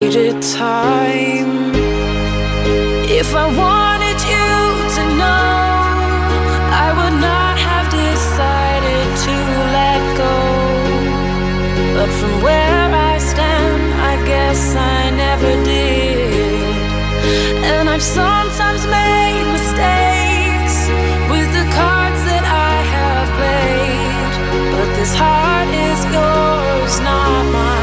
time. If I wanted you to know, I would not have decided to let go. But from where I stand, I guess I never did. And I've sometimes made mistakes with the cards that I have played. But this heart is yours, not mine.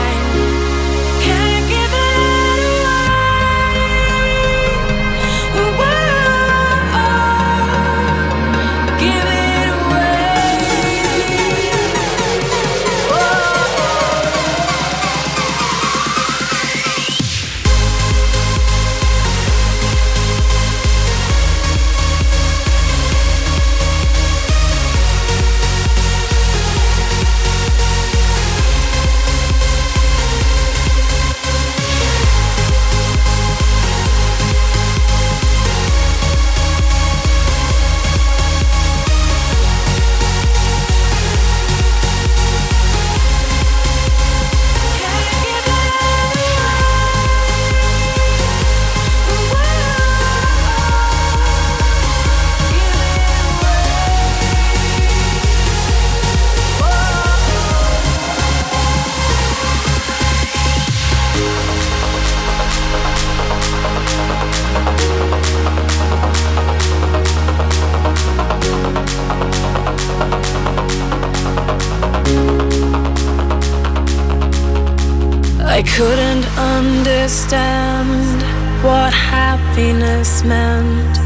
I couldn't understand what happiness meant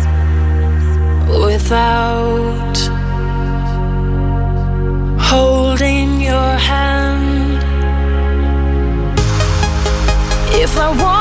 without holding your hand. If I want